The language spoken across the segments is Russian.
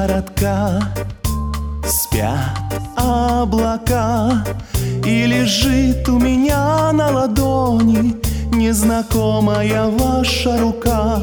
городка спят облака, и лежит у меня на ладони незнакомая ваша рука.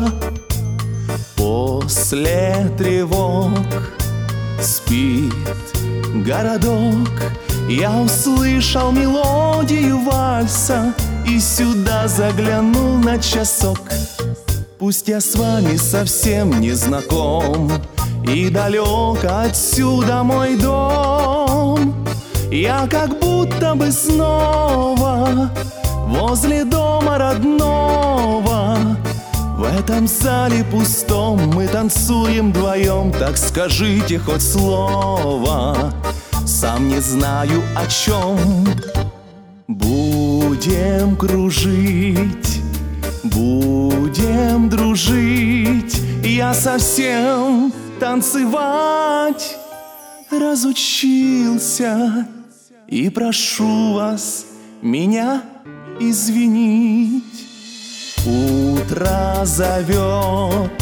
После тревог спит городок, я услышал мелодию вальса и сюда заглянул на часок. Пусть я с вами совсем не знаком, и далек отсюда мой дом, я как будто бы снова возле дома родного. В этом зале пустом мы танцуем вдвоем, так скажите хоть слово, сам не знаю о чем. Будем кружить, будем дружить, я совсем танцевать разучился, и прошу вас меня извинить. Утро зовет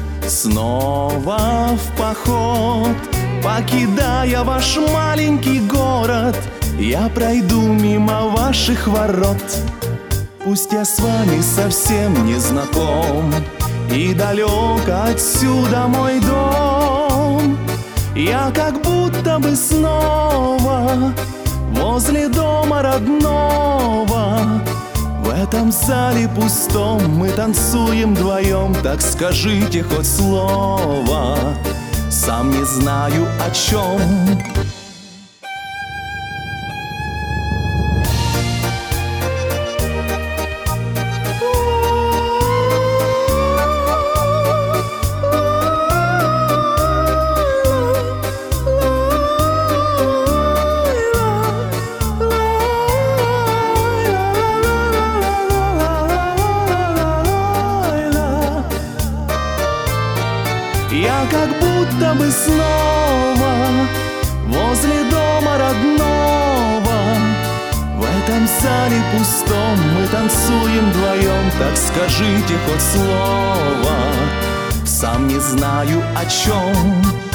снова в поход, покидая ваш маленький город, я пройду мимо ваших ворот. Пусть я с вами совсем не знаком, и далек отсюда мой дом, я как будто бы снова возле дома родного. В этом зале пустом мы танцуем вдвоем, так скажите хоть слово, сам не знаю о чем. Я как будто бы снова возле дома родного. В этом зале пустом мы танцуем вдвоем, так скажите хоть слово, сам не знаю о чем.